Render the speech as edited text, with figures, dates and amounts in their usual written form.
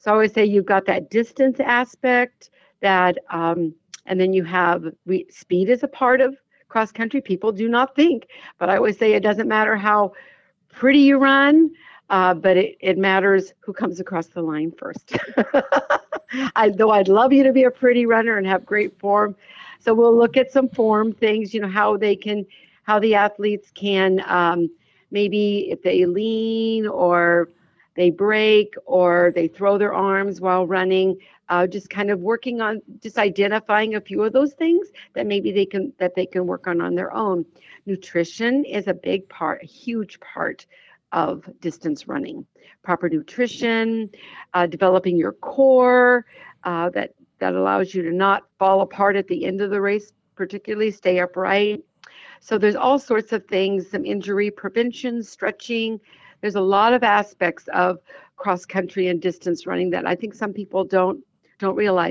So I always say you've got that distance aspect that, and then you have speed is a part of cross country. People do not think, but I always say it doesn't matter how pretty you run, but it matters who comes across the line first. Though I'd love you to be a pretty runner and have great form. So we'll look at some form things, how how the athletes can, maybe if they lean or they break or they throw their arms while running, just kind of working on just identifying a few of those things that maybe they can work on their own. Nutrition is a big part, a huge part of distance running. Proper nutrition, developing your core, that allows you to not fall apart at the end of the race, particularly stay upright. So there's all sorts of things, some injury prevention, stretching. There's a lot of aspects of cross country and distance running that I think some people don't realize.